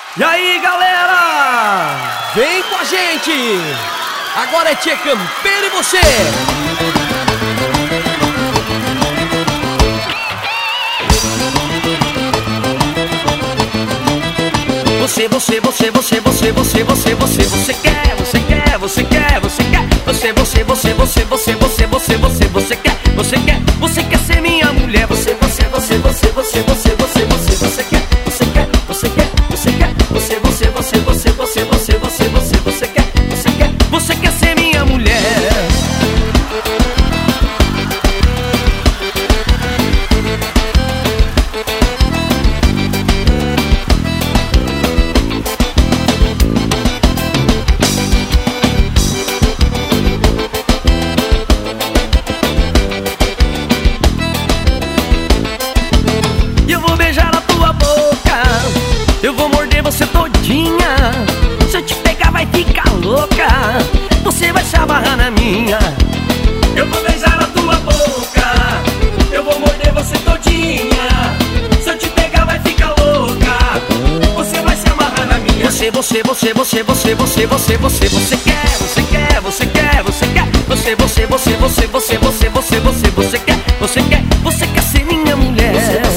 E aí, galera, vem com a gente. Agora é Tchê Campeiro e você. Você quer, você quer, você quer, você quer. Você quer ser minha mulher. Você quer, você quer, você quer ser minha mulher. Eu vou beijar a tua boca, eu vou morder você todinha. Se eu te pegar vai ficar louca, você vai se amarrar na minha. Eu vou beijar a tua boca, eu vou morder você todinha. Se eu te pegar vai ficar louca, você vai se amarrar na minha. Você quer, você quer ser minha mulher.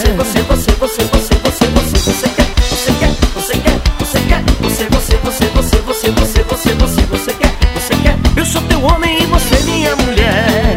Você quer, eu sou teu homem e você minha mulher.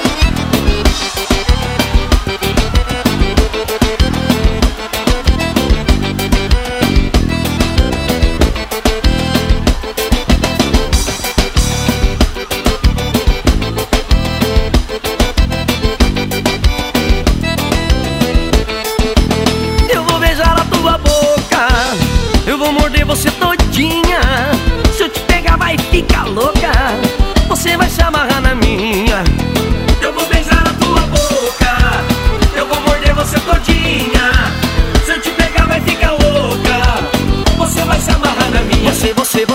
Eu vou beijar a tua boca, eu vou morder você todinha. Se eu te pegar vai ficar louca, você vai se amarrar na minha. Eu vou beijar a tua boca, eu vou morder você todinha. Se eu te pegar vai ficar louca, você vai se amarrar na minha. Você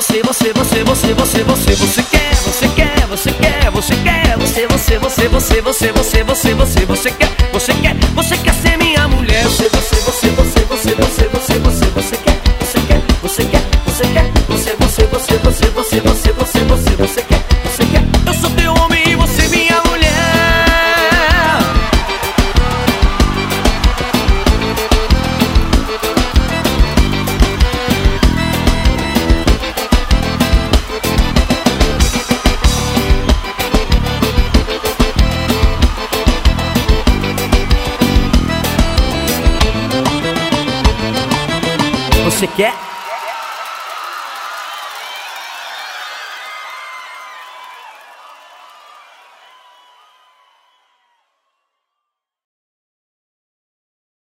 quer, você quer ser minha mulher. Você quer, eu sou teu homem e você minha mulher. Você quer?